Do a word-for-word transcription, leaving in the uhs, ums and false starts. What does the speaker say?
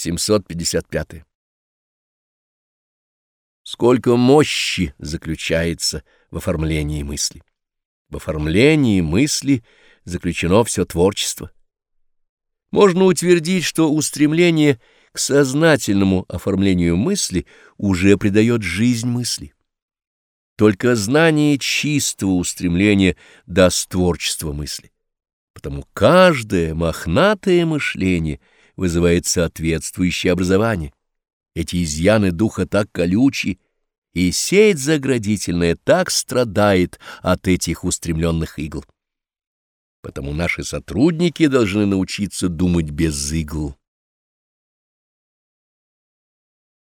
семьсот пятьдесят пятое. Сколько мощи заключается в оформлении мысли. В оформлении мысли заключено все творчество. Можно утвердить, что устремление к сознательному оформлению мысли уже придает жизнь мысли. Только знание чистого устремления даст творчество мысли. Потому каждое мохнатое мышление вызывает соответствующее образование. Эти изъяны духа так колючи, и сеть заградительная так страдает от этих устремленных игл. Потому наши сотрудники должны научиться думать без игл.